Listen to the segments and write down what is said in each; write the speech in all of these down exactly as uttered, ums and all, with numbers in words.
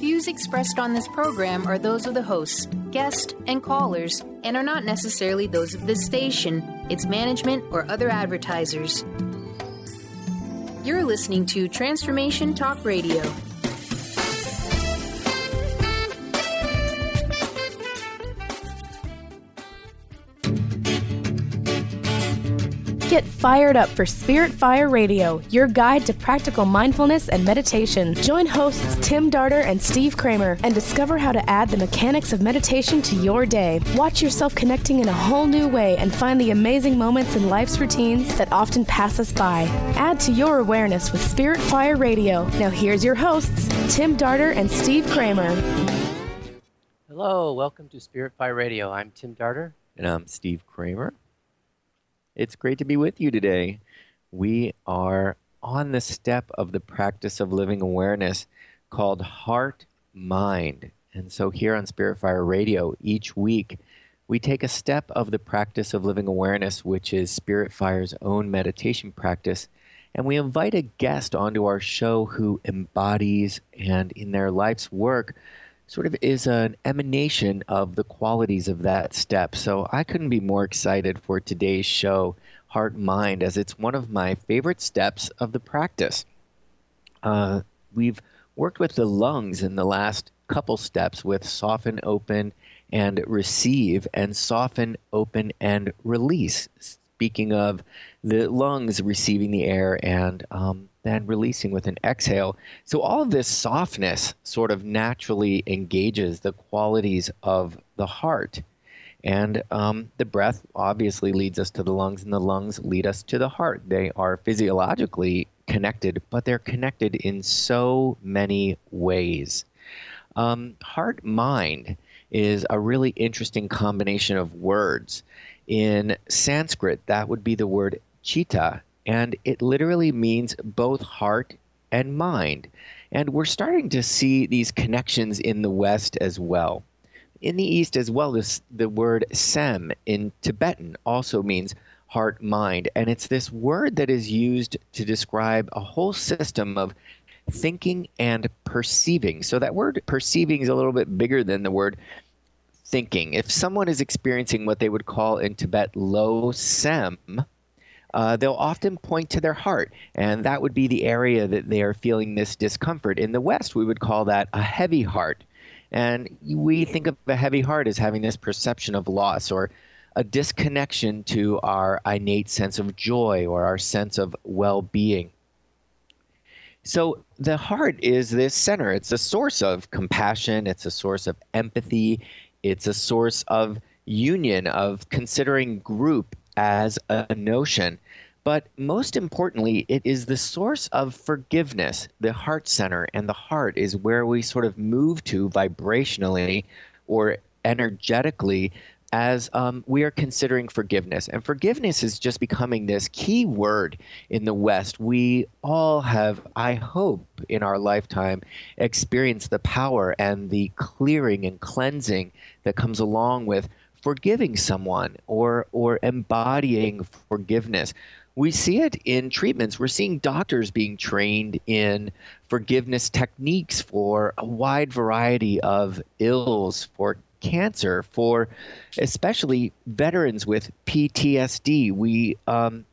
Views expressed on this program are those of the hosts, guests, and callers, and are not necessarily those of this station, its management, or other advertisers. You're listening to Transformation Talk Radio. Get fired up for Spirit Fire Radio, your guide to practical mindfulness and meditation. Join hosts Tim Darter and Steve Kramer and discover how to add the mechanics of meditation to your day. Watch yourself connecting in a whole new way and find the amazing moments in life's routines that often pass us by. Add to your awareness with Spirit Fire Radio. Now here's your hosts, Tim Darter and Steve Kramer. Hello, welcome to Spirit Fire Radio. I'm Tim Darter. And I'm Steve Kramer. It's great to be with you today. We are on the step of the practice of living awareness called Heart Mind. And so here on Spirit Fire Radio, each week, we take a step of the practice of living awareness, which is Spirit Fire's own meditation practice, and we invite a guest onto our show who embodies and in their life's work sort of is an emanation of the qualities of that step. So I couldn't be more excited for today's show, Heart Mind, as it's one of my favorite steps of the practice. Uh, we've worked with the lungs in the last couple steps with soften, open, and receive, and soften, open, and release. Speaking of the lungs receiving the air and um, then releasing with an exhale. So all of this softness sort of naturally engages the qualities of the heart. And um, the breath obviously leads us to the lungs, and the lungs lead us to the heart. They are physiologically connected, but they're connected in so many ways. Um, heart-mind is a really interesting combination of words. In Sanskrit, that would be the word chitta, and it literally means both heart and mind. And we're starting to see these connections in the West as well. In the East as well, this, the word sem in Tibetan also means heart, mind. And it's this word that is used to describe a whole system of thinking and perceiving. So that word perceiving is a little bit bigger than the word thinking. If someone is experiencing what they would call in Tibet low sem, Uh, they'll often point to their heart, and that would be the area that they are feeling this discomfort. In the West, we would call that a heavy heart. And we think of a heavy heart as having this perception of loss or a disconnection to our innate sense of joy or our sense of well-being. So the heart is this center. It's a source of compassion. It's a source of empathy. It's a source of union, of considering group as a notion. But most importantly, it is the source of forgiveness. The heart center and the heart is where we sort of move to vibrationally or energetically as um, we are considering forgiveness. And forgiveness is just becoming this key word in the West. We all have, I hope, in our lifetime, experienced the power and the clearing and cleansing that comes along with forgiving someone or or embodying forgiveness. We see it in treatments. We're seeing doctors being trained in forgiveness techniques for a wide variety of ills, for cancer, for especially veterans with P T S D. We um,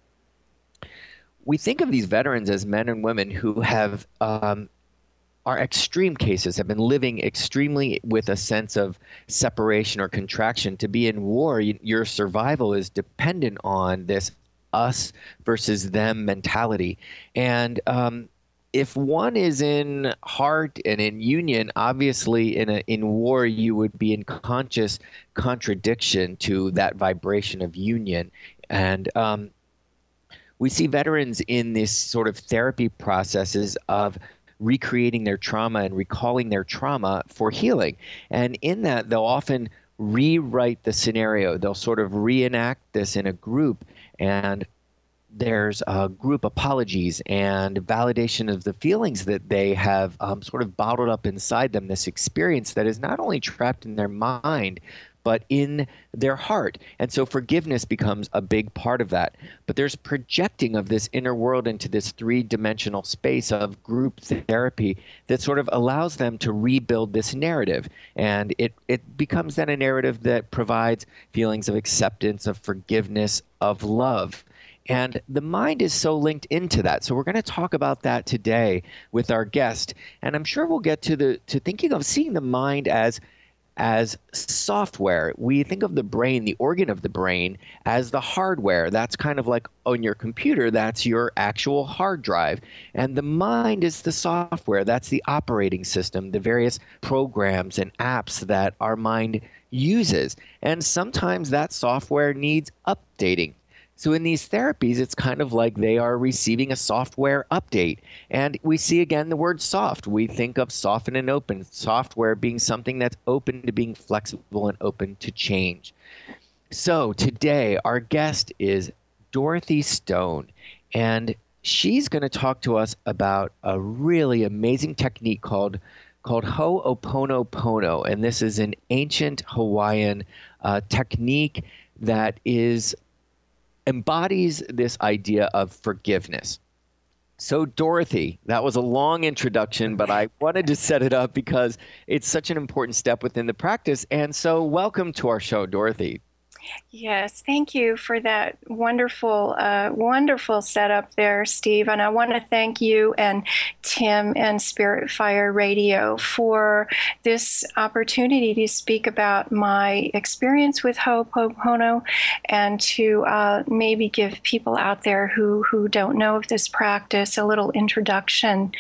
we think of these veterans as men and women who have um, are extreme cases, have been living extremely with a sense of separation or contraction. To be in war, you, your survival is dependent on this us versus them mentality. And um, if one is in heart and in union, obviously in a, in war, you would be in conscious contradiction to that vibration of union. And um, we see veterans in this sort of therapy processes of recreating their trauma and recalling their trauma for healing. And in that, they'll often rewrite the scenario. They'll sort of reenact this in a group, and there's uh, group apologies and validation of the feelings that they have um, sort of bottled up inside them, this experience that is not only trapped in their mind, but in their heart. And so forgiveness becomes a big part of that. But there's projecting of this inner world into this three-dimensional space of group therapy that sort of allows them to rebuild this narrative. And it, it becomes then a narrative that provides feelings of acceptance, of forgiveness, of love. And the mind is so linked into that. So we're going to talk about that today with our guest. And I'm sure we'll get to the to thinking of seeing the mind as as software. We think of the brain, the organ of the brain, as the hardware. That's kind of like on your computer, that's your actual hard drive. And the mind is the software. That's the operating system, the various programs and apps that our mind uses. And sometimes that software needs updating. So in these therapies, it's kind of like they are receiving a software update. And we see again the word soft. We think of soften and open, software being something that's open to being flexible and open to change. So today, our guest is Dorothy Stone, and she's going to talk to us about a really amazing technique called called Ho'oponopono. And this is an ancient Hawaiian uh, technique that is embodies this idea of forgiveness. So Dorothy, that was a long introduction, but I wanted to set it up because it's such an important step within the practice. And so welcome to our show, Dorothy. Yes, thank you for that wonderful, uh, wonderful setup there, Steve. And I want to thank you and Tim and Spirit Fire Radio for this opportunity to speak about my experience with Ho'oponopono and to uh, maybe give people out there who, who don't know of this practice a little introduction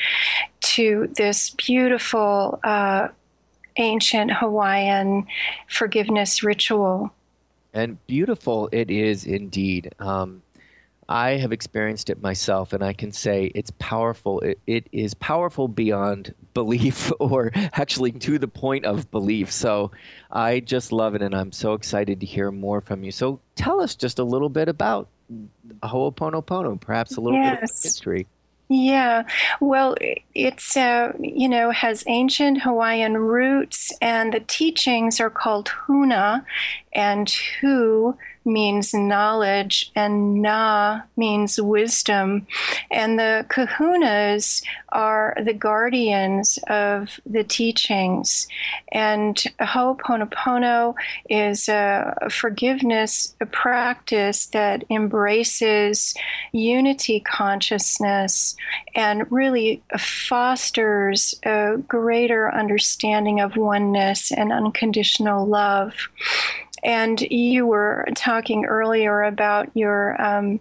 to this beautiful uh, ancient Hawaiian forgiveness ritual. And beautiful it is indeed. Um, I have experienced it myself, and I can say it's powerful. It, it is powerful beyond belief, or actually to the point of belief. So I just love it, and I'm so excited to hear more from you. So tell us just a little bit about Ho'oponopono, perhaps a little yes. bit of history. Yeah, well, it's, uh, you know, has ancient Hawaiian roots, and the teachings are called Huna, and Hu means knowledge, and Na means wisdom. And the kahunas are the guardians of the teachings. And Ho'oponopono is a forgiveness a practice that embraces unity consciousness and really fosters a greater understanding of oneness and unconditional love. And you were talking earlier about your um,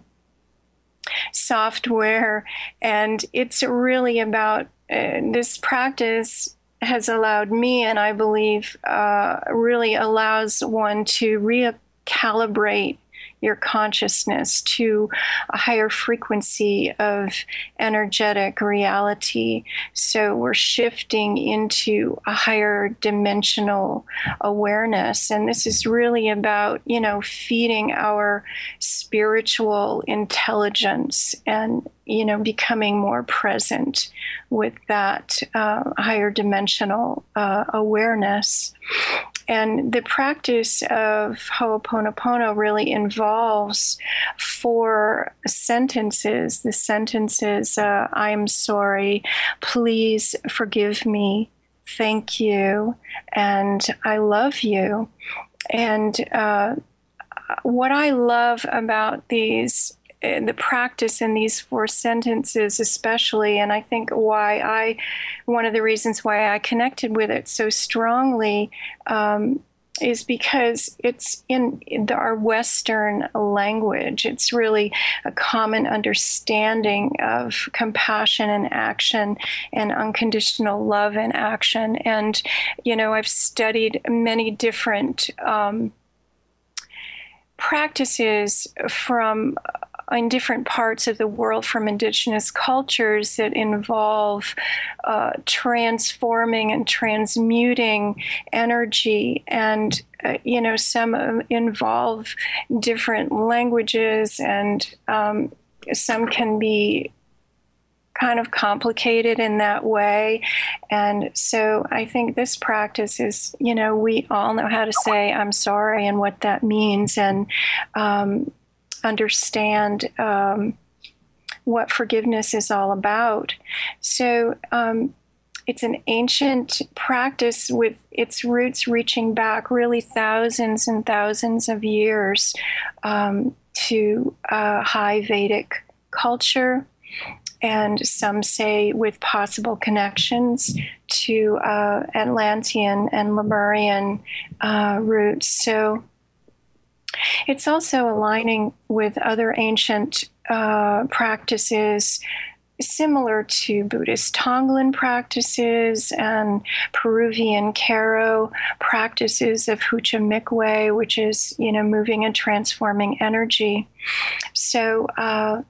software, and it's really about uh, this practice has allowed me, and I believe uh, really allows one to recalibrate your consciousness to a higher frequency of energetic reality. So we're shifting into a higher dimensional awareness. And this is really about, you know, feeding our spiritual intelligence and, you know, becoming more present with that uh, higher dimensional uh, awareness. And the practice of Ho'oponopono really involves four sentences. The sentences, uh, I'm sorry, please forgive me, thank you, and I love you. And uh, what I love about these the practice in these four sentences especially, and I think why I, one of the reasons why I connected with it so strongly um, is because it's in, in the, our Western language. It's really a common understanding of compassion and action and unconditional love and action. And, you know, I've studied many different um, practices from in different parts of the world from indigenous cultures that involve uh, transforming and transmuting energy. And, uh, you know, some uh, involve different languages, and um, some can be kind of complicated in that way. And so I think this practice is, you know, we all know how to say I'm sorry and what that means, and um, understand um, what forgiveness is all about. So um, it's an ancient practice with its roots reaching back really thousands and thousands of years um, to uh, high Vedic culture. And some say with possible connections to uh, Atlantean and Lemurian uh, roots. So it's also aligning with other ancient uh, practices similar to Buddhist Tonglen practices and Peruvian Karo practices of Hucha Mikwe, which is, you know, moving and transforming energy. So, uh,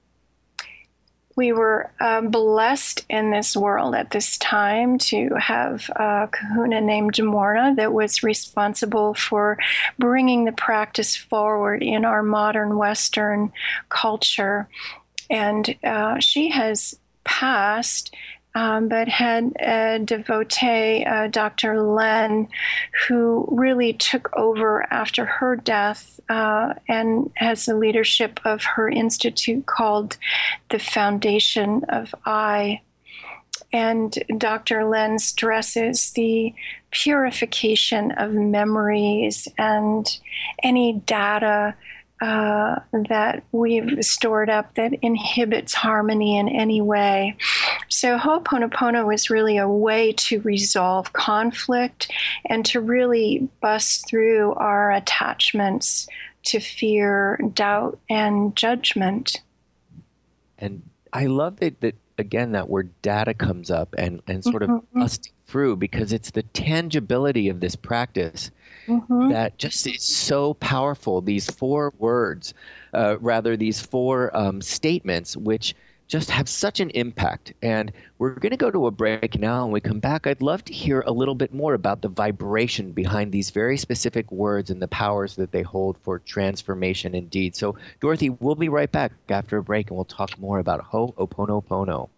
We were uh, blessed in this world at this time to have a kahuna named Morna that was responsible for bringing the practice forward in our modern Western culture. And uh, she has passed, um, but had a devotee, uh, Doctor Len, who really took over after her death uh, and has the leadership of her institute called the Foundation of I. And Doctor Len stresses the purification of memories and any data Uh, that we've stored up that inhibits harmony in any way. So Ho'oponopono is really a way to resolve conflict and to really bust through our attachments to fear, doubt, and judgment. And I love that, that again, that word data comes up and, and sort of mm-hmm. busting through, because it's the tangibility of this practice mm-hmm. that just is so powerful. These four words, uh, rather these four um, statements, which just have such an impact. And we're going to go to a break now. When we come back, I'd love to hear a little bit more about the vibration behind these very specific words and the powers that they hold for transformation indeed. So, Dorothy, we'll be right back after a break, and we'll talk more about Ho'oponopono.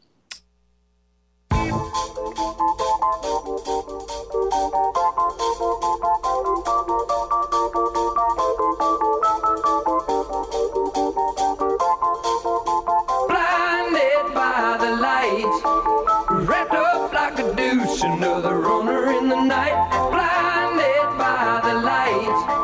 Wrapped up like a douche, another runner in the night, blinded by the light.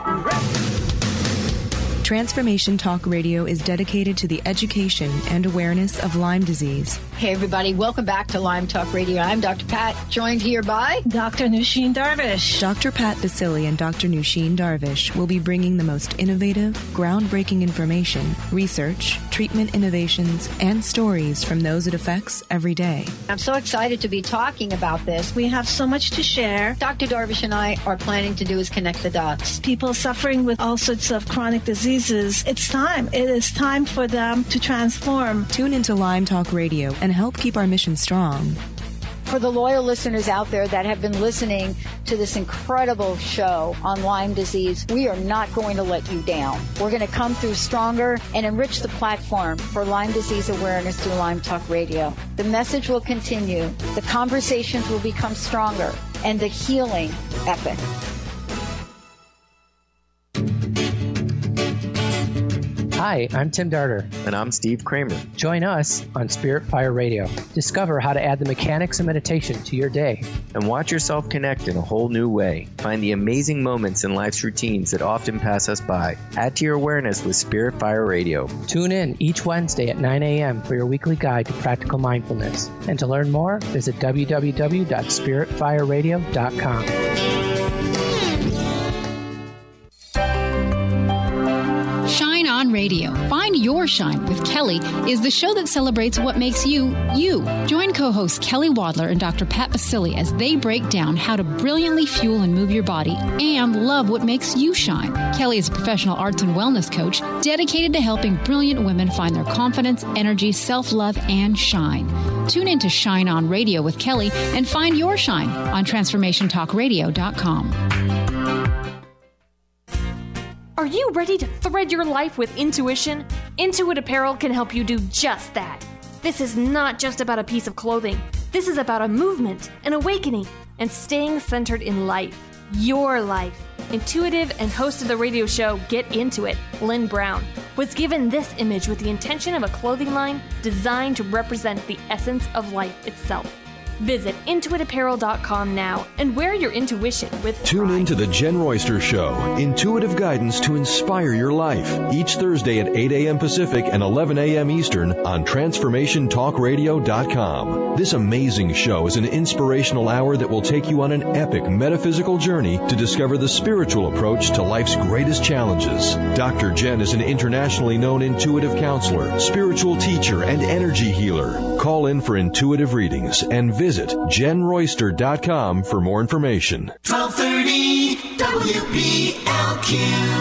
Transformation Talk Radio is dedicated to the education and awareness of Lyme disease. Hey, everybody. Welcome back to Lyme Talk Radio. I'm Doctor Pat, joined here by Doctor Nusheen Darvish. Doctor Pat Basili and Doctor Nusheen Darvish will be bringing the most innovative, groundbreaking information, research, treatment innovations, and stories from those it affects every day. I'm so excited to be talking about this. We have so much to share. Doctor Darvish and I are planning to do is connect the dots. People suffering with all sorts of chronic diseases, it's time. It is time for them to transform. Tune into Lyme Talk Radio and help keep our mission strong. For the loyal listeners out there that have been listening to this incredible show on Lyme disease, we are not going to let you down. We're going to come through stronger and enrich the platform for Lyme disease awareness through Lyme Talk Radio. The message will continue, the conversations will become stronger, and the healing epic. Hi, I'm Tim Darter. And I'm Steve Kramer. Join us on Spirit Fire Radio. Discover how to add the mechanics of meditation to your day. And watch yourself connect in a whole new way. Find the amazing moments in life's routines that often pass us by. Add to your awareness with Spirit Fire Radio. Tune in each Wednesday at nine a.m. for your weekly guide to practical mindfulness. And to learn more, visit w w w dot spirit fire radio dot com. Radio. Find Your Shine with Kelly is the show that celebrates what makes you, you. Join co-hosts Kelly Wadler and Doctor Pat Basili as they break down how to brilliantly fuel and move your body and love what makes you shine. Kelly is a professional arts and wellness coach dedicated to helping brilliant women find their confidence, energy, self-love, and shine. Tune in to Shine On Radio with Kelly and find your shine on transformation talk radio dot com. Are you ready to thread your life with intuition? Intuit Apparel can help you do just that. This is not just about a piece of clothing. This is about a movement, an awakening, and staying centered in life. Your life. Intuitive and host of the radio show Get Into It, Lynn Brown, was given this image with the intention of a clothing line designed to represent the essence of life itself. Visit intuit apparel dot com now and wear your intuition with pride. Tune in to the Jen Royster Show, intuitive guidance to inspire your life, each Thursday at eight a.m. Pacific and eleven a.m. Eastern on transformation talk radio dot com. This amazing show is an inspirational hour that will take you on an epic metaphysical journey to discover the spiritual approach to life's greatest challenges. Doctor Jen is an internationally known intuitive counselor, spiritual teacher, and energy healer. Call in for intuitive readings and visit Visit jen royster dot com for more information. twelve thirty W P L Q.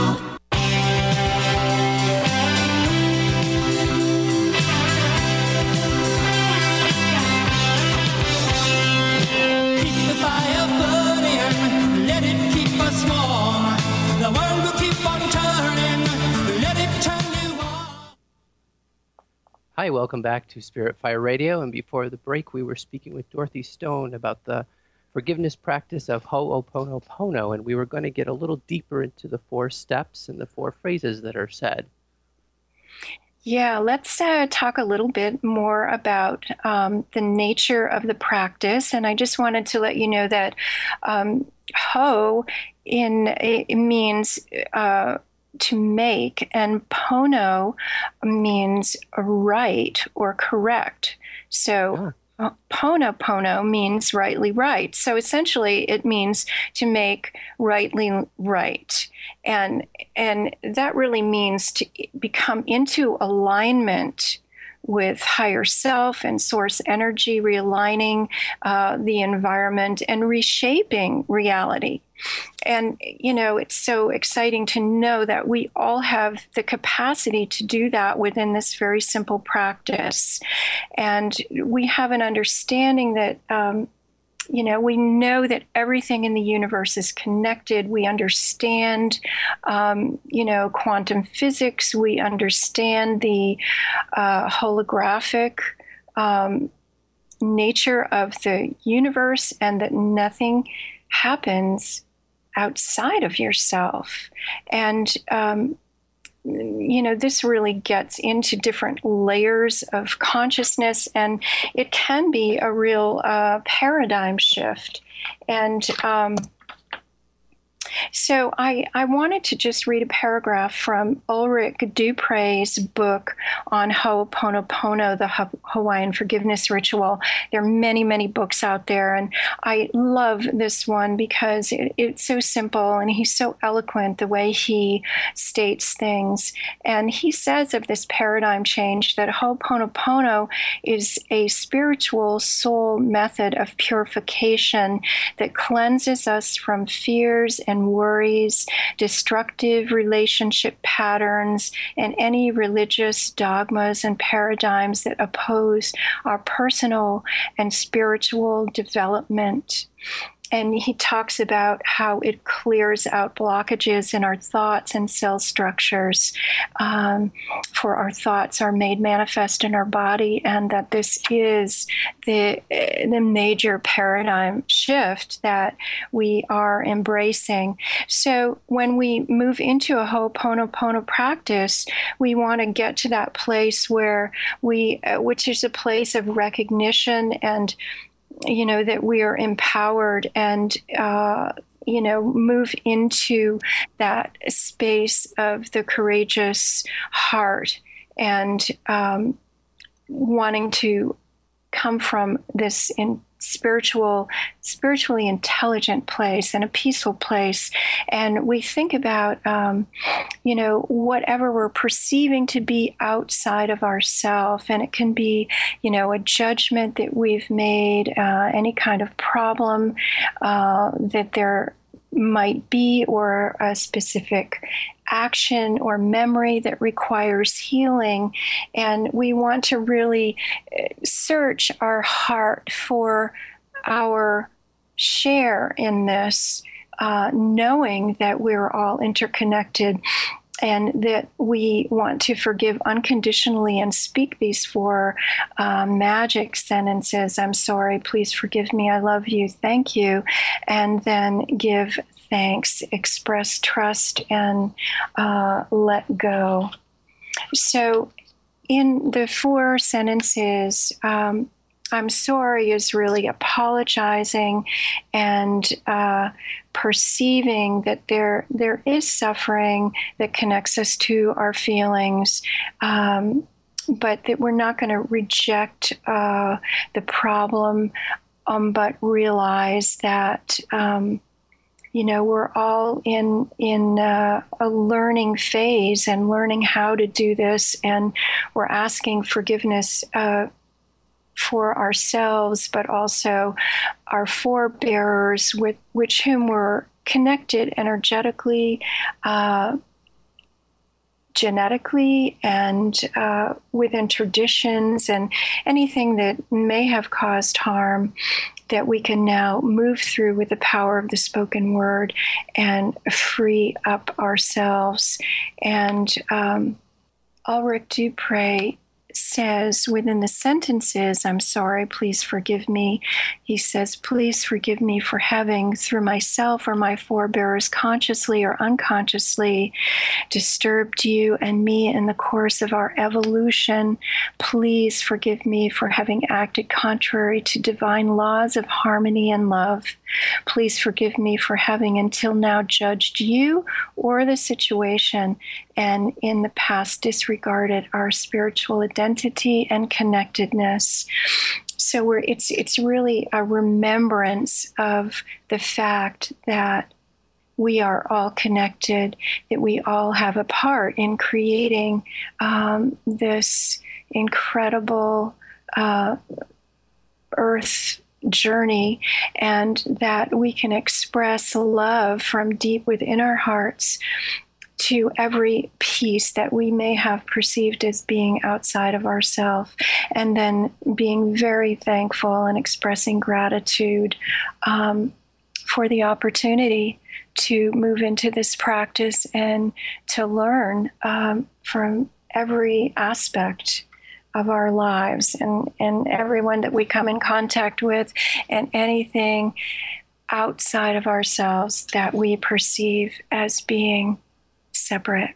Hi, welcome back to Spirit Fire Radio. And before the break, we were speaking with Dorothy Stone about the forgiveness practice of Ho'oponopono, and we were going to get a little deeper into the four steps and the four phrases that are said. Yeah, let's uh, talk a little bit more about um, the nature of the practice. And I just wanted to let you know that um, Ho in it means uh, to make, and pono means right or correct. So uh, pono pono means rightly right. So essentially it means to make rightly right. And and that really means to become into alignment with higher self and source energy, realigning uh, the environment and reshaping reality. And, you know, it's so exciting to know that we all have the capacity to do that within this very simple practice. And we have an understanding that, um, you know, we know that everything in the universe is connected. We understand, um, you know, quantum physics. We understand the uh, holographic um, nature of the universe, and that nothing happens outside of yourself. And, um, you know, this really gets into different layers of consciousness, and it can be a real uh, paradigm shift. And um, so I, I wanted to just read a paragraph from Ulrich Dupre's book on Ho'oponopono, the Hawaiian forgiveness ritual. There are many, many books out there, and I love this one because it, it's so simple, and he's so eloquent the way he states things. And he says of this paradigm change that Ho'oponopono is a spiritual soul method of purification that cleanses us from fears and worries, destructive relationship patterns, and any religious dogmas and paradigms that oppose our personal and spiritual development. And he talks about how it clears out blockages in our thoughts and cell structures, um, for our thoughts are made manifest in our body, and that this is the, the major paradigm shift that we are embracing. So when we move into a Ho'oponopono practice, we want to get to that place where we, uh, which is a place of recognition and, you know, that we are empowered and, uh, you know, move into that space of the courageous heart and um, wanting to come from this in spiritual, spiritually intelligent place and a peaceful place. And we think about, um, you know, whatever we're perceiving to be outside of ourself. And it can be, you know, a judgment that we've made, uh, any kind of problem uh, that there might be, or a specific action or memory that requires healing. And we want to really search our heart for our share in this, uh, knowing that we're all interconnected. and that we want to forgive unconditionally and speak these four um, magic sentences. I'm sorry, please forgive me, I love you, thank you. And then give thanks, express trust, and uh, let go. So in the four sentences, um, I'm sorry is really apologizing and uh, perceiving that there there is suffering that connects us to our feelings, um, but that we're not going to reject uh, the problem, um, but realize that um, you know we're all in in uh, a learning phase and learning how to do this, and we're asking forgiveness Uh, for ourselves, but also our forebearers with which whom we're connected energetically, uh, genetically, and uh, within traditions, and anything that may have caused harm that we can now move through with the power of the spoken word and free up ourselves. And um, Ulrich Dupre says within the sentences, I'm sorry, please forgive me. He says, please forgive me for having, through myself or my forebearers, consciously or unconsciously, disturbed you and me in the course of our evolution. Please forgive me for having acted contrary to divine laws of harmony and love. Please forgive me for having until now judged you or the situation, and in the past disregarded our spiritual identity and connectedness. So we're, it's it's really a remembrance of the fact that we are all connected, that we all have a part in creating um, this incredible uh, earth journey, and that we can express love from deep within our hearts to every piece that we may have perceived as being outside of ourselves, and then being very thankful and expressing gratitude um, for the opportunity to move into this practice and to learn um, from every aspect of our lives, and, and everyone that we come in contact with, and anything outside of ourselves that we perceive as being separate.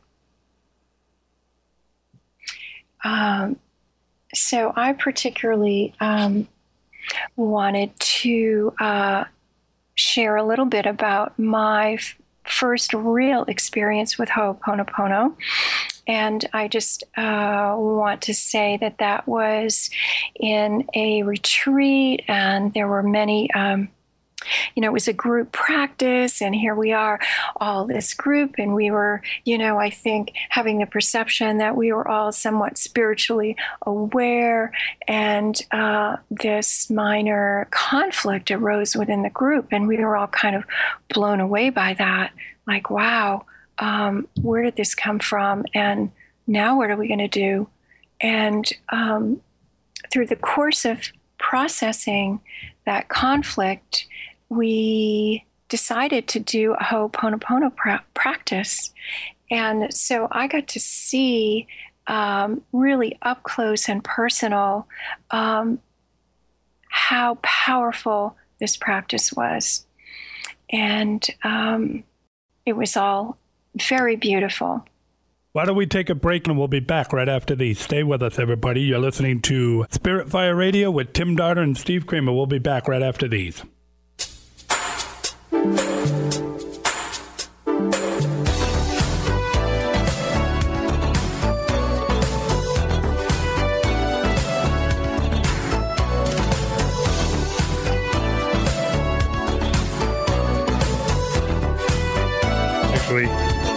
Um, so I particularly um, wanted to uh, share a little bit about my f- first real experience with Ho'oponopono. And I just uh, want to say that that was in a retreat, and there were many, um, you know, it was a group practice, and here we are, all this group, and we were, you know, I think having the perception that we were all somewhat spiritually aware, and uh, this minor conflict arose within the group, and we were all kind of blown away by that, like, wow. Um, where did this come from? And now what are we going to do? And um, through the course of processing that conflict, we decided to do a Ho'oponopono pra- practice. And so I got to see um, really up close and personal um, how powerful this practice was. And um, it was all very beautiful. Why don't we take a break, and we'll be back right after these. Stay with us, everybody. You're listening to Spirit Fire Radio with Tim Darter and Steve Kramer. We'll be back right after these. Actually,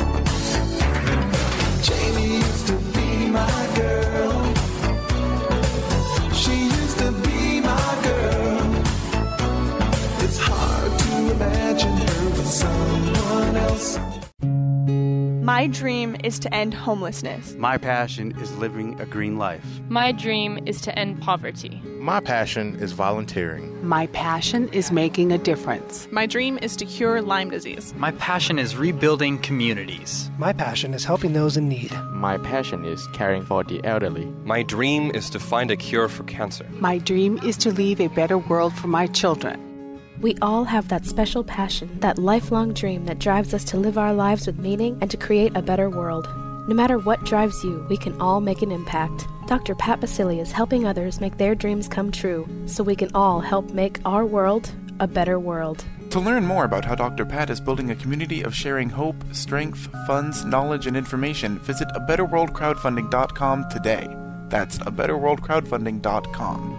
Jamie used to be my girl. She used to be my girl. It's hard to imagine her with someone else. My My dream is to end homelessness. My passion is living a green life. My dream is to end poverty. My passion is volunteering. My passion is making a difference. My dream is to cure Lyme disease. My passion is rebuilding communities. My passion is helping those in need. My passion is caring for the elderly. My dream is to find a cure for cancer. My dream is to leave a better world for my children. We all have that special passion, that lifelong dream that drives us to live our lives with meaning and to create a better world. No matter what drives you, we can all make an impact. Doctor Pat Baccili is helping others make their dreams come true, so we can all help make our world a better world. To learn more about how Doctor Pat is building a community of sharing hope, strength, funds, knowledge, and information, visit a better world crowdfunding dot com today. That's a better world crowdfunding dot com.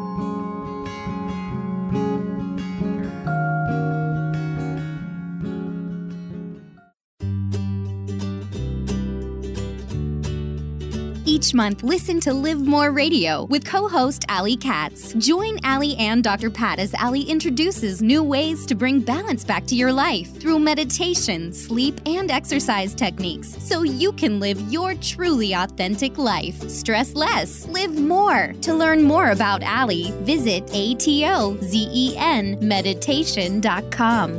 Each month, listen to Live More Radio with co-host Allie Katz. Join Allie and Doctor Pat as Allie introduces new ways to bring balance back to your life through meditation, sleep, and exercise techniques so you can live your truly authentic life. Stress less, live more. To learn more about Allie, visit A T O Z E N meditation dot com.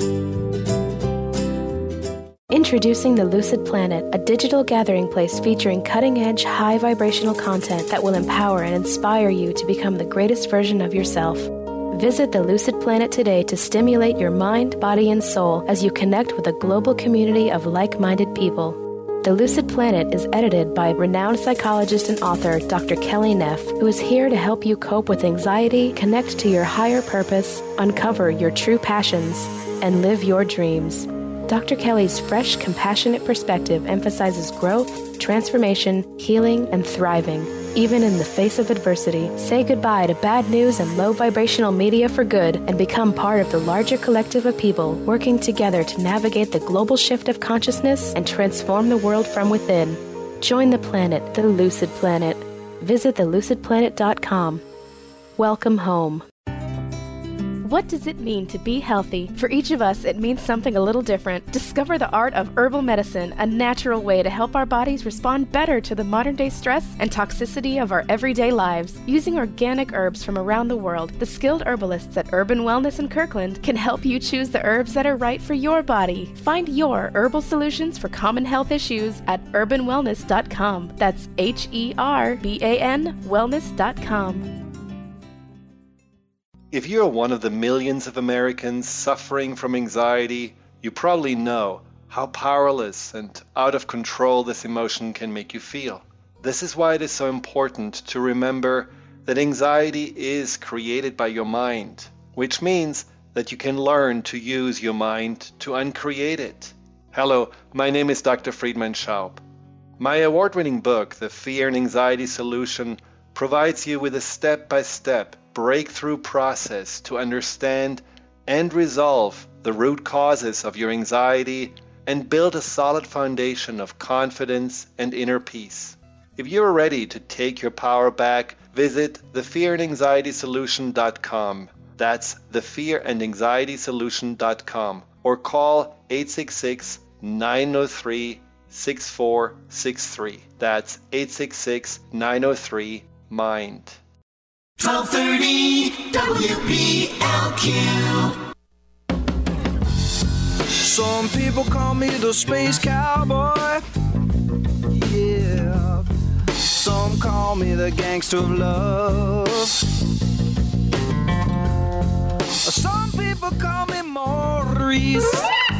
Introducing the Lucid Planet, a digital gathering place featuring cutting-edge, high-vibrational content that will empower and inspire you to become the greatest version of yourself. Visit the Lucid Planet today to stimulate your mind, body, and soul as you connect with a global community of like-minded people. The Lucid Planet is edited by renowned psychologist and author Doctor Kelly Neff, who is here to help you cope with anxiety, connect to your higher purpose, uncover your true passions, and live your dreams. Doctor Kelly's fresh, compassionate perspective emphasizes growth, transformation, healing, and thriving, even in the face of adversity. Say goodbye to bad news and low vibrational media for good and become part of the larger collective of people working together to navigate the global shift of consciousness and transform the world from within. Join the planet, the Lucid Planet. Visit the lucid planet dot com. Welcome home. What does it mean to be healthy? For each of us, it means something a little different. Discover the art of herbal medicine, a natural way to help our bodies respond better to the modern-day stress and toxicity of our everyday lives. Using organic herbs from around the world, the skilled herbalists at Urban Wellness in Kirkland can help you choose the herbs that are right for your body. Find your herbal solutions for common health issues at urban wellness dot com. That's H E R B A N wellness dot com. If you're one of the millions of Americans suffering from anxiety, you probably know how powerless and out of control this emotion can make you feel. This is why it is so important to remember that anxiety is created by your mind, which means that you can learn to use your mind to uncreate it. Hello, my name is Doctor Friedemann Schaub. My award-winning book, The Fear and Anxiety Solution, provides you with a step-by-step breakthrough process to understand and resolve the root causes of your anxiety and build a solid foundation of confidence and inner peace. If you are ready to take your power back, visit the fear and anxiety solution dot com. That's the fear and anxiety solution dot com or call eight six six, nine zero three, six four six three. That's eight six six, nine zero three, MIND. twelve thirty W P L Q. Some people call me the space cowboy. Yeah. Some call me the gangster of love. Some people call me Maurice.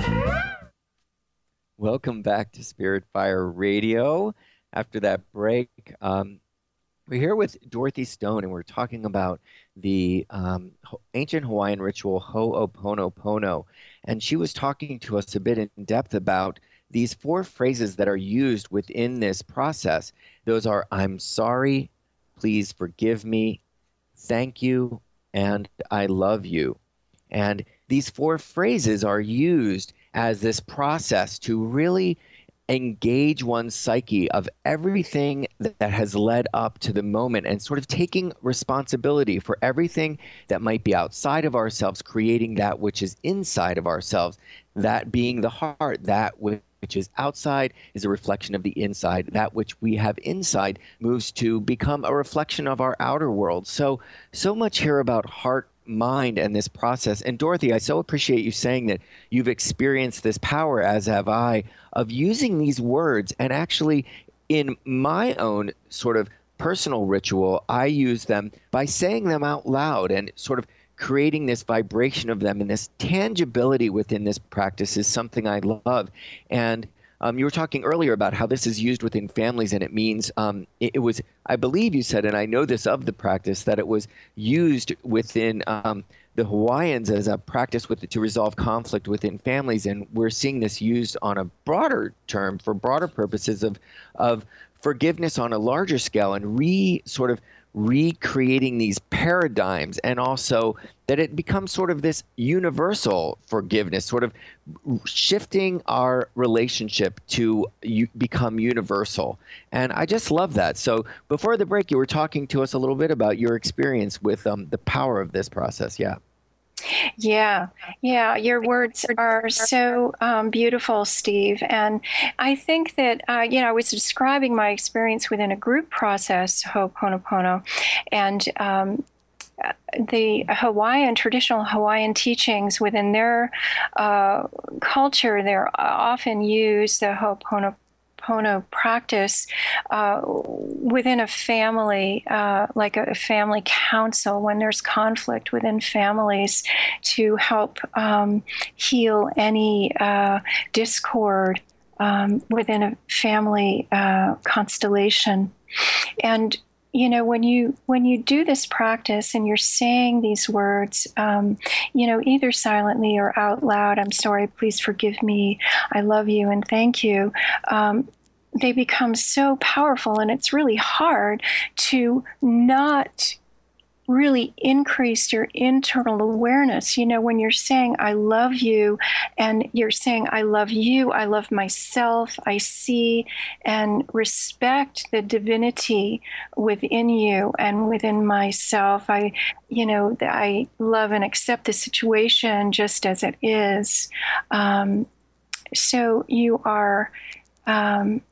Welcome back to Spirit Fire Radio. After that break, um, we're here with Dorothy Stone, and we're talking about the um, ancient Hawaiian ritual Ho'oponopono. And she was talking to us a bit in depth about these four phrases that are used within this process. Those are, I'm sorry, please forgive me, thank you, and I love you. And these four phrases are used as this process to really engage one's psyche of everything that has led up to the moment and sort of taking responsibility for everything that might be outside of ourselves, creating that which is inside of ourselves, that being the heart, that which which is outside is a reflection of the inside. That which we have inside moves to become a reflection of our outer world. So, so much here about heart, mind, and this process. And Dorothy, I so appreciate you saying that you've experienced this power, as have I, of using these words. And actually, in my own sort of personal ritual, I use them by saying them out loud and sort of creating this vibration of them, and this tangibility within this practice is something I love. And um, you were talking earlier about how this is used within families, and it means um, it, it was, I believe you said, and I know this of the practice, that it was used within um, the Hawaiians as a practice with to resolve conflict within families, and we're seeing this used on a broader term for broader purposes of of forgiveness on a larger scale, and re sort of recreating these paradigms, and also that it becomes sort of this universal forgiveness, sort of shifting our relationship to u- become universal. And I just love that. So before the break, you were talking to us a little bit about your experience with um, the power of this process. Yeah. Yeah, yeah, your words are so um, beautiful, Steve. And I think that, uh, you know, I was describing my experience within a group process, Ho'oponopono, and um, the Hawaiian, traditional Hawaiian teachings within their uh, culture, they're often use the Ho'oponopono Ho'oponopono practice uh, within a family, uh, like a family council, when there's conflict within families, to help um, heal any uh, discord um, within a family uh, constellation. And you know, when you when you do this practice and you're saying these words, um, you know, either silently or out loud, I'm sorry, please forgive me, I love you, and thank you, um, they become so powerful. And it's really hard to not really increase your internal awareness. You know, when you're saying, I love you, and you're saying, I love you, I love myself, I see and respect the divinity within you and within myself. I, you know, I love and accept the situation just as it is. Um, so you are um,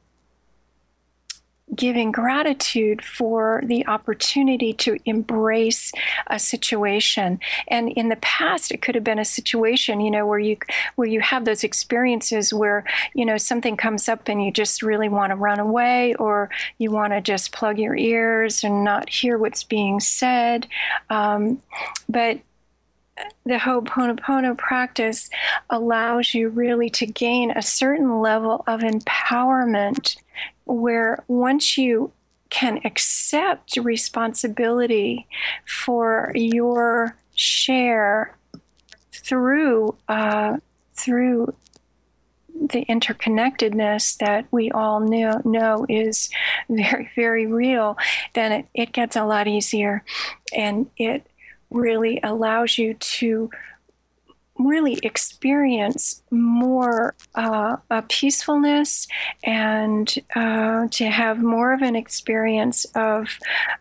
giving gratitude for the opportunity to embrace a situation. And in the past, it could have been a situation, you know, where you where you have those experiences where, you know, something comes up and you just really want to run away, or you want to just plug your ears and not hear what's being said. Um, but the Ho'oponopono practice allows you really to gain a certain level of empowerment, where once you can accept responsibility for your share through uh, through the interconnectedness that we all know, know is very, very real, then it, it gets a lot easier, and it really allows you to really experience more uh, a peacefulness, and uh, to have more of an experience of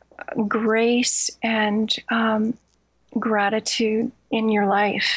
grace and um, gratitude in your life.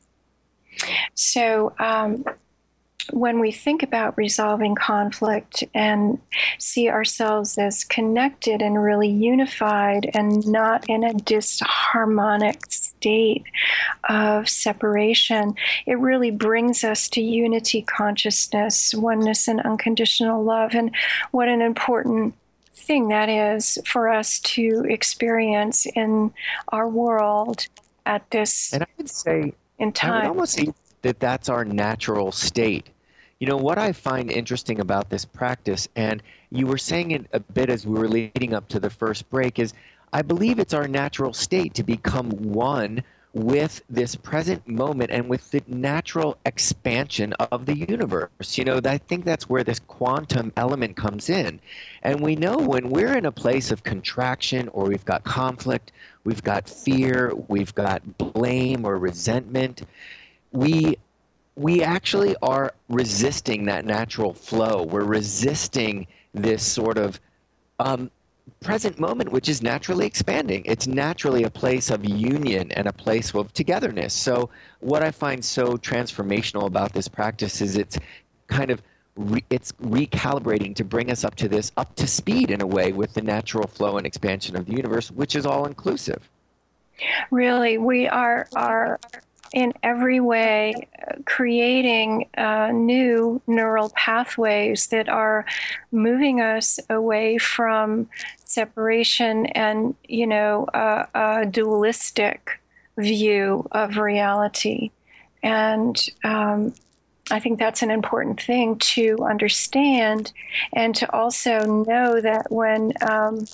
So um, when we think about resolving conflict and see ourselves as connected and really unified and not in a disharmonic state of separation, it really brings us to unity consciousness, oneness, and unconditional love. And what an important thing that is for us to experience in our world at this and I would say, in time. I would almost say that that's our natural state. You know, what I find interesting about this practice, and you were saying it a bit as we were leading up to the first break, is I believe it's our natural state to become one with this present moment and with the natural expansion of the universe. You know, I think that's where this quantum element comes in. And we know when we're in a place of contraction, or we've got conflict, we've got fear, we've got blame or resentment, we we actually are resisting that natural flow. We're resisting this sort of um, present moment, which is naturally expanding. It's naturally a place of union and a place of togetherness. So what I find so transformational about this practice is it's kind of re- it's recalibrating to bring us up to this, up to speed in a way with the natural flow and expansion of the universe, which is all inclusive. Really, we are are in every way creating uh, new neural pathways that are moving us away from separation and, you know, a, a dualistic view of reality. And um, I think that's an important thing to understand, and to also know that when um,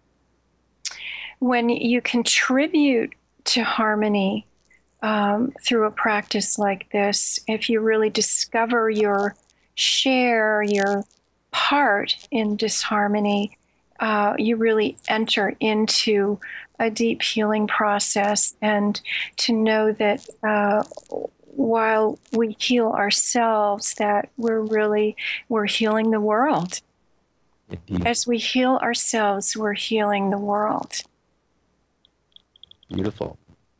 when you contribute to harmony um, through a practice like this, if you really discover your share, your part in disharmony, uh, you really enter into a deep healing process. And to know that uh, while we heal ourselves, that we're really, we're healing the world. Indeed. As we heal ourselves, we're healing the world. Beautiful.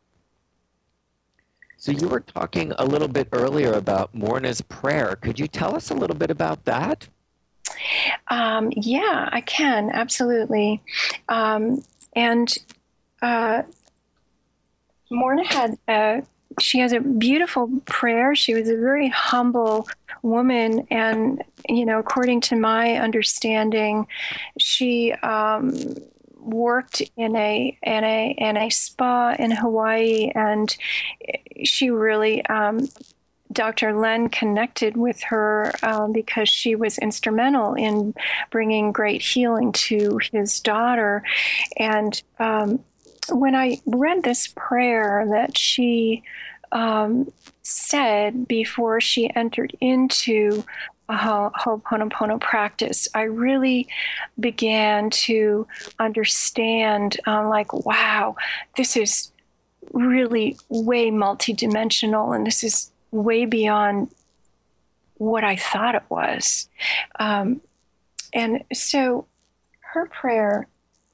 So you were talking a little bit earlier about Morna's prayer. Could you tell us a little bit about that? Um, yeah, I can, absolutely. Um, and uh, Morna had, a, she has a beautiful prayer. She was a very humble woman. And, you know, according to my understanding, she um, worked in a in a in a spa in Hawaii, and she really um, Doctor Len connected with her um, because she was instrumental in bringing great healing to his daughter. And um, when I read this prayer that she um, said before she entered into a Ho'oponopono practice, I really began to understand, um, like, wow, this is really way multidimensional, and this is way beyond what I thought it was. Um, and so her prayer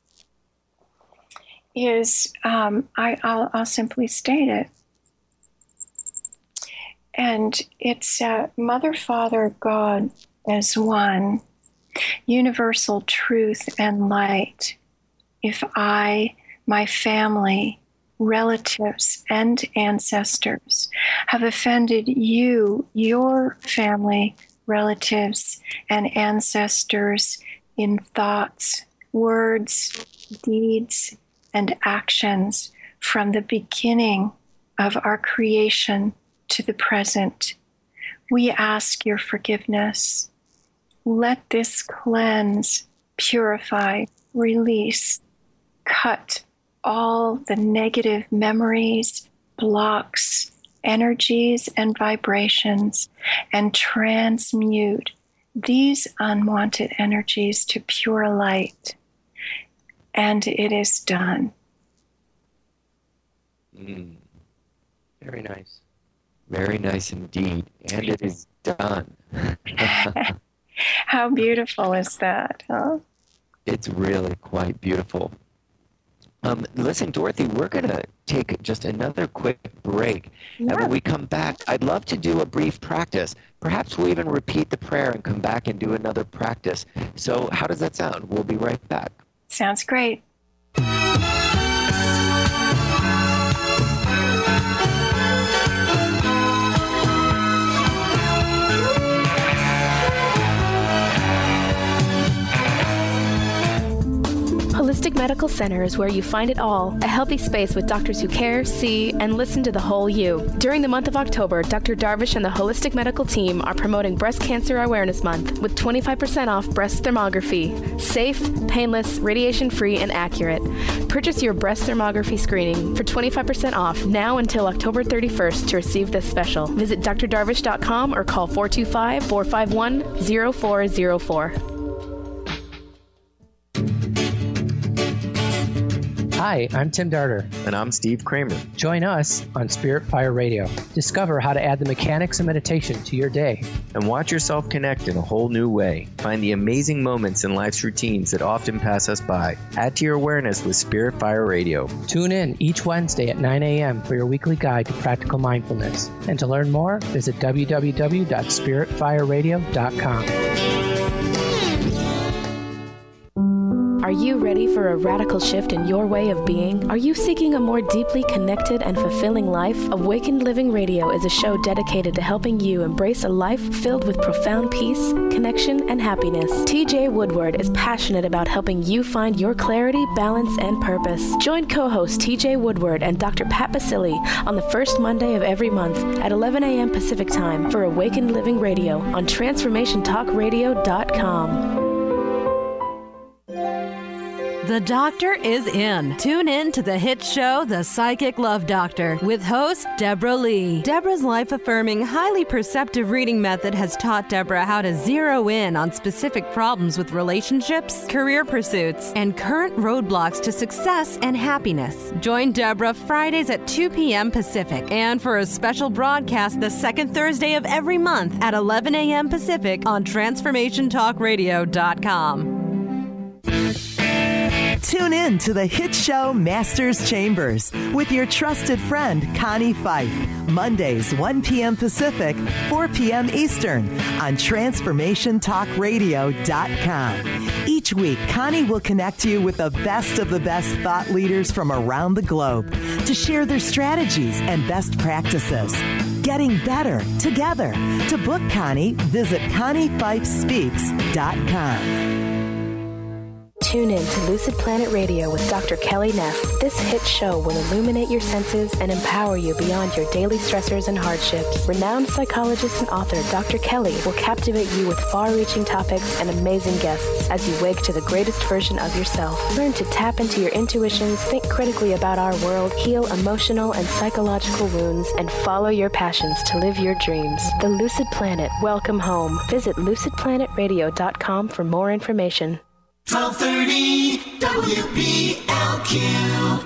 is, um, I, I'll, I'll simply state it. And it's uh, Mother, Father, God as one, universal truth and light. If I, my family, relatives, and ancestors have offended you, your family, relatives, and ancestors in thoughts, words, deeds, and actions from the beginning of our creation to the present, we ask your forgiveness. Let this cleanse, purify, release, cut all the negative memories, blocks, energies, and vibrations, and transmute these unwanted energies to pure light. And it is done. Mm. Very nice. Very nice indeed. And it is done. How beautiful is that, huh? It's really quite beautiful. Um, listen, Dorothy, we're going to take just another quick break. Yeah. And when we come back, I'd love to do a brief practice. Perhaps we'll even repeat the prayer and come back and do another practice. So how does that sound? We'll be right back. Sounds great. Holistic Medical Center is where you find it all. A healthy space with doctors who care, see, and listen to the whole you. During the month of October, Doctor Darvish and the Holistic Medical team are promoting Breast Cancer Awareness Month with twenty-five percent off breast thermography. Safe, painless, radiation-free, and accurate. Purchase your breast thermography screening for twenty-five percent off now until October thirty-first to receive this special. Visit d r darvish dot com or call four two five, four five one, zero four zero four. Hi, I'm Tim Darter. And I'm Steve Kramer. Join us on Spirit Fire Radio. Discover how to add the mechanics of meditation to your day. And watch yourself connect in a whole new way. Find the amazing moments in life's routines that often pass us by. Add to your awareness with Spirit Fire Radio. Tune in each Wednesday at nine a.m. for your weekly guide to practical mindfulness. And to learn more, visit w w w dot spirit fire radio dot com. Are you ready for a radical shift in your way of being? Are you seeking a more deeply connected and fulfilling life? Awakened Living Radio is a show dedicated to helping you embrace a life filled with profound peace, connection, and happiness. T J Woodward is passionate about helping you find your clarity, balance, and purpose. Join co-host T J Woodward and Doctor Pat Basili on the first Monday of every month at eleven a.m. Pacific Time for Awakened Living Radio on transformation talk radio dot com. The doctor is in. Tune in to the hit show, The Psychic Love Doctor, with host Deborah Lee. Deborah's life-affirming, highly perceptive reading method has taught Deborah how to zero in on specific problems with relationships, career pursuits, and current roadblocks to success and happiness. Join Deborah Fridays at two p.m. Pacific, and for a special broadcast the second Thursday of every month at eleven a.m. Pacific on transformation talk radio dot com. Tune in to the hit show Masters Chambers with your trusted friend Connie Fife. Mondays, one p.m. Pacific, four p.m. Eastern on transformation talk radio dot com. Each week, Connie will connect you with the best of the best thought leaders from around the globe to share their strategies and best practices. Getting better together. To book Connie, visit connie fife speaks dot com. Tune in to Lucid Planet Radio with Doctor Kelly Neff. This hit show will illuminate your senses and empower you beyond your daily stressors and hardships. Renowned psychologist and author Doctor Kelly will captivate you with far-reaching topics and amazing guests as you wake to the greatest version of yourself. Learn to tap into your intuitions, think critically about our world, heal emotional and psychological wounds, and follow your passions to live your dreams. The Lucid Planet. Welcome home. Visit lucid planet radio dot com for more information. twelve thirty W P L Q.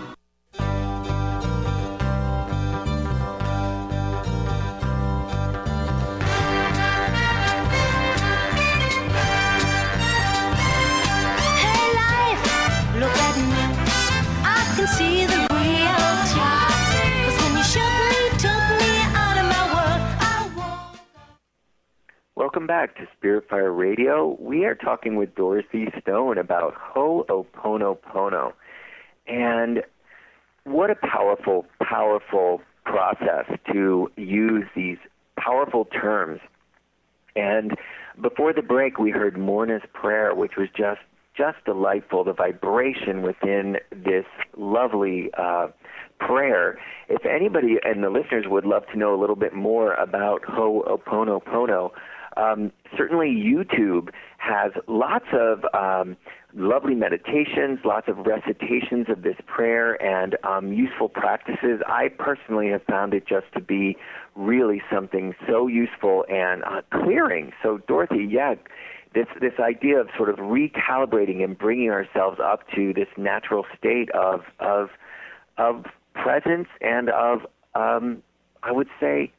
Welcome back to Spirit Fire Radio. We are talking with Dorothy Stone about Ho'oponopono. And what a powerful, powerful process to use these powerful terms. And before the break, we heard Morna's prayer, which was just, just delightful, the vibration within this lovely uh, prayer. If anybody and the listeners would love to know a little bit more about Ho'oponopono, Um, certainly YouTube has lots of um, lovely meditations, lots of recitations of this prayer, and um, useful practices. I personally have found it just to be really something so useful and uh, clearing. So, Dorothy, yeah, this this idea of sort of recalibrating and bringing ourselves up to this natural state of of of presence and of, um, I would say,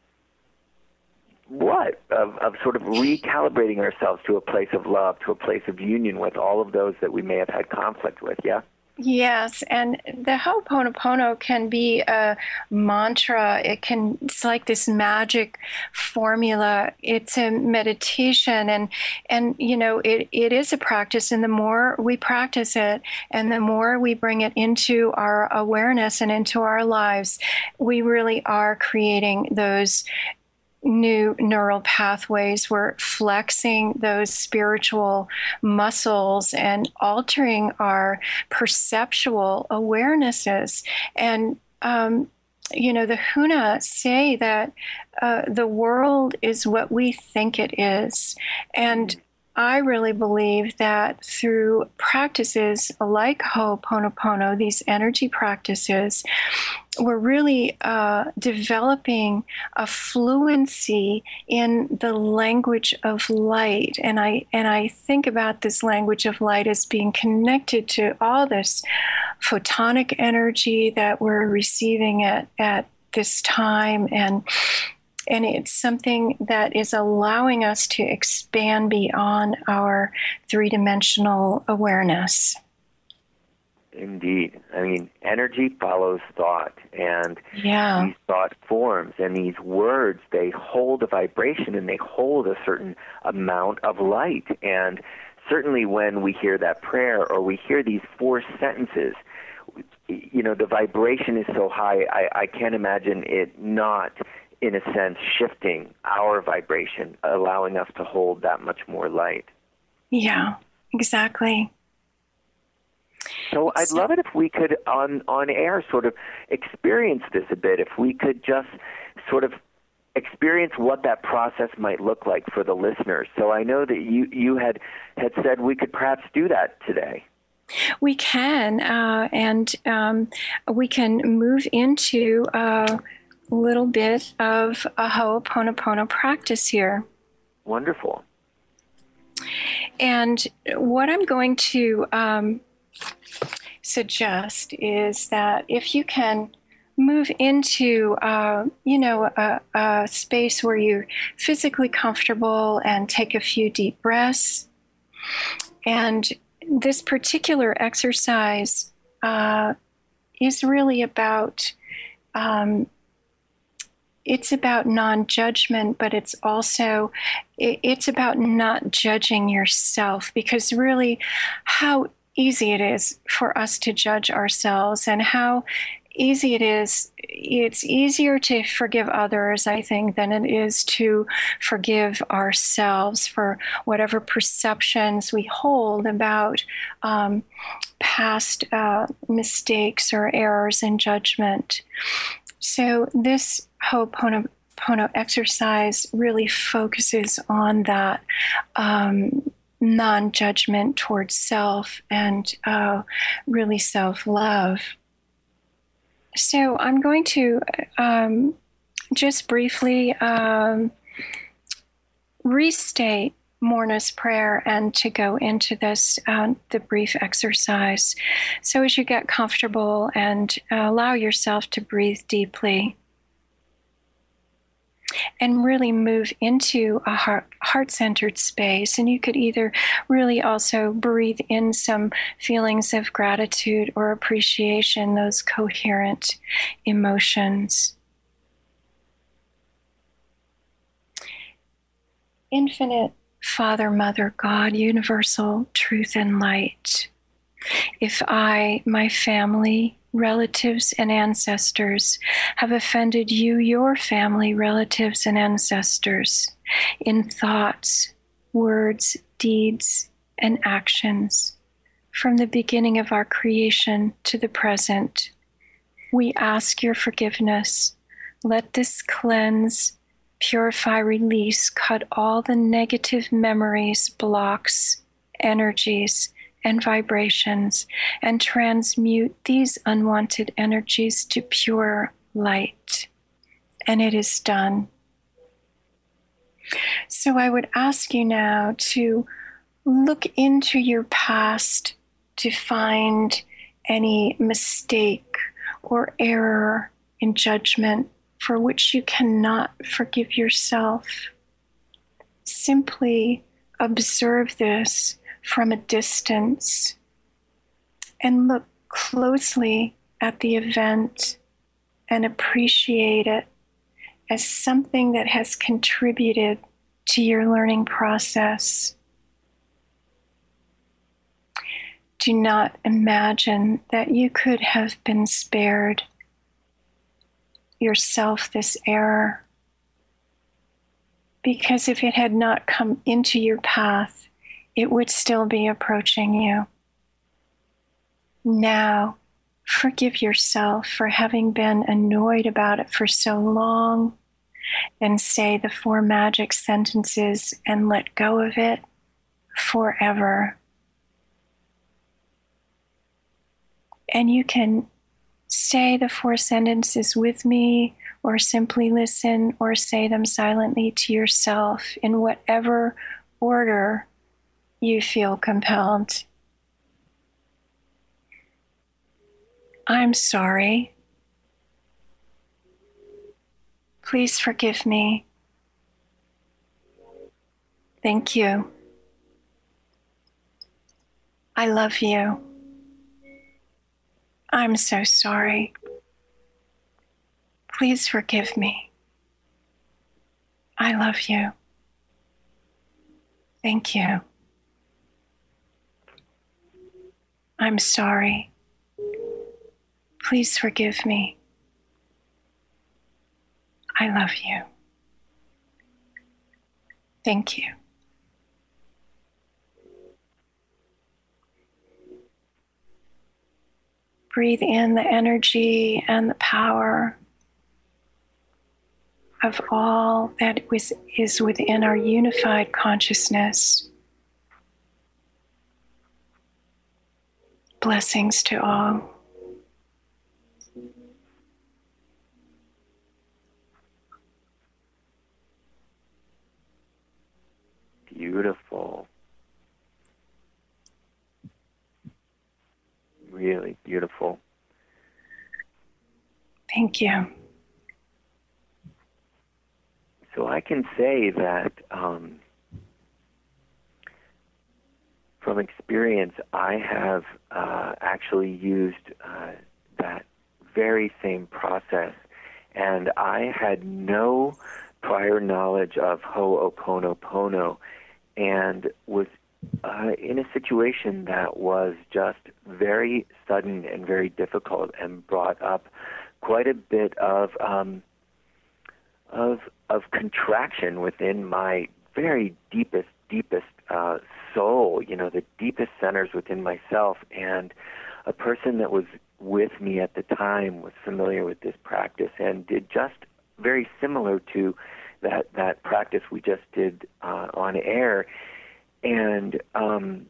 what? Of, of sort of recalibrating ourselves to a place of love, to a place of union with all of those that we may have had conflict with, yeah? Yes, and the Ho'oponopono can be a mantra. It can, it's like this magic formula. It's a meditation, and, and you know, it, it is a practice, and the more we practice it, and the more we bring it into our awareness and into our lives, we really are creating those new neural pathways. We're flexing those spiritual muscles and altering our perceptual awarenesses. And, um, you know, the Huna say that uh, the world is what we think it is. And I really believe that through practices like Ho'oponopono, these energy practices, we're really uh, developing a fluency in the language of light. And I and I think about this language of light as being connected to all this photonic energy that we're receiving at, at this time. And and it's something that is allowing us to expand beyond our three-dimensional awareness. Indeed. I mean, energy follows thought, and yeah. these thought forms, and these words, they hold a vibration and they hold a certain amount of light. And certainly when we hear that prayer or we hear these four sentences, you know, the vibration is so high, I, I can't imagine it not, in a sense, shifting our vibration, allowing us to hold that much more light. Yeah, exactly. So I'd love it if we could, on, on air, sort of experience this a bit, if we could just sort of experience what that process might look like for the listeners. So I know that you, you had, had said we could perhaps do that today. We can, uh, and um, we can move into a little bit of a Ho'oponopono practice here. Wonderful. And what I'm going to um, suggest is that if you can move into, uh, you know, a, a space where you're physically comfortable and take a few deep breaths. And this particular exercise uh, is really about, um, it's about non-judgment, but it's also, it, it's about not judging yourself, because really how easy it is for us to judge ourselves, and how easy it is. It's easier to forgive others, I think, than it is to forgive ourselves for whatever perceptions we hold about um, past uh, mistakes or errors in judgment. So this Ho'oponopono exercise really focuses on that um, non-judgment towards self and uh, really self-love. So I'm going to um, just briefly um, restate Morna's prayer and to go into this, uh, the brief exercise. So as you get comfortable and uh, allow yourself to breathe deeply and really move into a heart, heart-centered space. And you could either really also breathe in some feelings of gratitude or appreciation, those coherent emotions. Infinite Father, Mother, God, universal truth and light. If I, my family, relatives, and ancestors have offended you, your family, relatives, and ancestors, in thoughts, words, deeds, and actions, from the beginning of our creation to the present, we ask your forgiveness. Let this cleanse, purify, release, cut all the negative memories, blocks, energies, and vibrations, and transmute these unwanted energies to pure light. And it is done. So I would ask you now to look into your past to find any mistake or error in judgment for which you cannot forgive yourself. Simply observe this from a distance and look closely at the event and appreciate it as something that has contributed to your learning process. Do not imagine that you could have been spared yourself this error, because if it had not come into your path, it would still be approaching you. Now, forgive yourself for having been annoyed about it for so long, and say the four magic sentences and let go of it forever. And you can say the four sentences with me, or simply listen, or say them silently to yourself in whatever order you feel compelled. I'm sorry. Please forgive me. Thank you. I love you. I'm so sorry. Please forgive me. I love you. Thank you. I'm sorry. Please forgive me. I love you. Thank you. Breathe in the energy and the power of all that is within our unified consciousness. Blessings to all. Beautiful. Really beautiful. Thank you. So I can say that um, from experience, I have uh, actually used uh, that very same process, and I had no prior knowledge of Ho'oponopono, and was uh, in a situation that was just very sudden and very difficult, and brought up quite a bit of um, of of contraction within my very deepest, deepest uh, soul. You know, the deepest centers within myself. And a person that was with me at the time was familiar with this practice and did just very similar to that that practice we just did uh, on air. And um,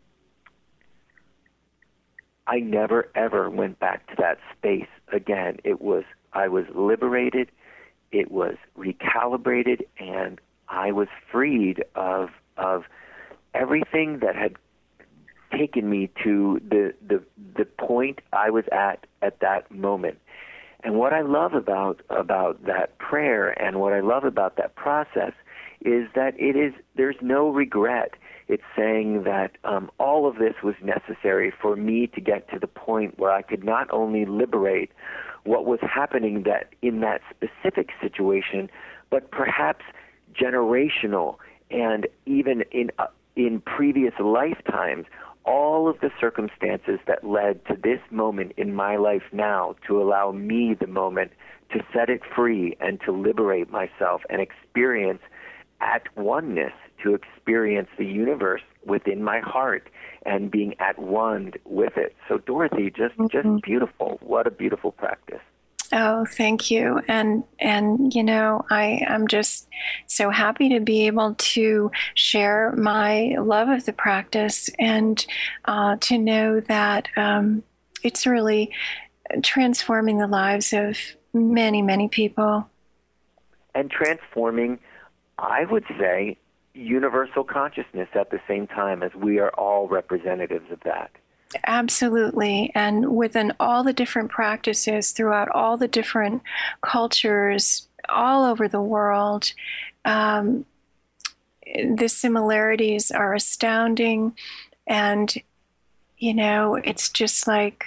I never, ever went back to that space again. It was, I was liberated, it was recalibrated, and I was freed of of everything that had taken me to the, the, the point I was at at that moment. And what I love about about that prayer, and what I love about that process, is that it is, there's no regret. It's saying that um, all of this was necessary for me to get to the point where I could not only liberate what was happening that in that specific situation, but perhaps generational and even in uh, in previous lifetimes, all of the circumstances that led to this moment in my life now, to allow me the moment to set it free and to liberate myself and experience at oneness, to experience the universe within my heart and being at one with it. So Dorothy, just mm-hmm. just beautiful. What a beautiful practice. Oh, thank you. And, and you know, I am just so happy to be able to share my love of the practice, and uh, to know that um, it's really transforming the lives of many, many people. And transforming, I would say, universal consciousness at the same time, as we are all representatives of that. Absolutely. And within all the different practices throughout all the different cultures all over the world, um, the similarities are astounding. And, you know, it's just like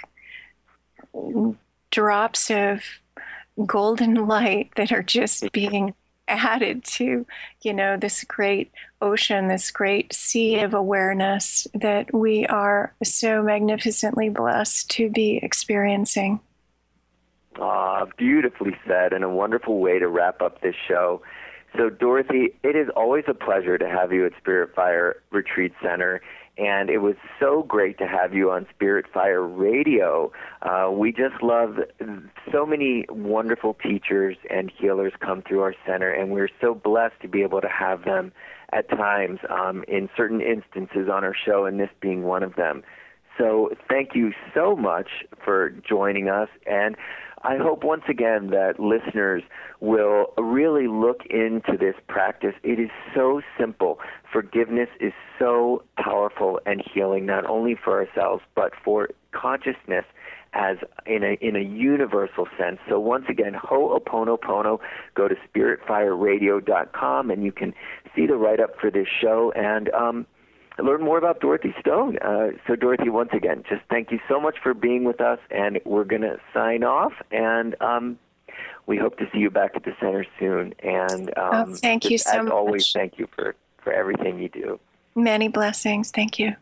drops of golden light that are just being added to, you know, this great ocean, this great sea of awareness that we are so magnificently blessed to be experiencing. Ah, beautifully said, and a wonderful way to wrap up this show. So, Dorothy, it is always a pleasure to have you at Spirit Fire Retreat Center, and it was so great to have you on Spirit Fire Radio. Uh, we just love so many wonderful teachers and healers come through our center, and we're so blessed to be able to have them at times um, in certain instances on our show, and this being one of them. So thank you so much for joining us, and I hope once again that listeners will really look into this practice. It is so simple. Forgiveness is so powerful and healing, not only for ourselves, but for consciousness as in a in a universal sense. So once again, Ho'oponopono, go to spirit fire radio dot com and you can see the write-up for this show and um, learn more about Dorothy Stone. Uh, so Dorothy, once again, just thank you so much for being with us, and we're going to sign off, and um, we hope to see you back at the center soon. And um, oh, thank just, you so as much. always, thank you for, for everything you do. Many blessings. Thank you.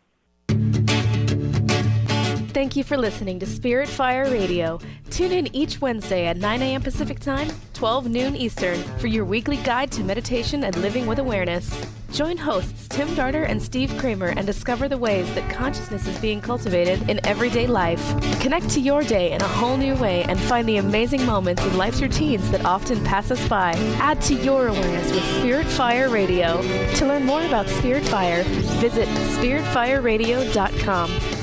Thank you for listening to Spirit Fire Radio. Tune in each Wednesday at nine a.m. Pacific Time, twelve noon Eastern, for your weekly guide to meditation and living with awareness. Join hosts Tim Darter and Steve Kramer and discover the ways that consciousness is being cultivated in everyday life. Connect to your day in a whole new way and find the amazing moments in life's routines that often pass us by. Add to your awareness with Spirit Fire Radio. To learn more about Spirit Fire, visit spirit fire radio dot com.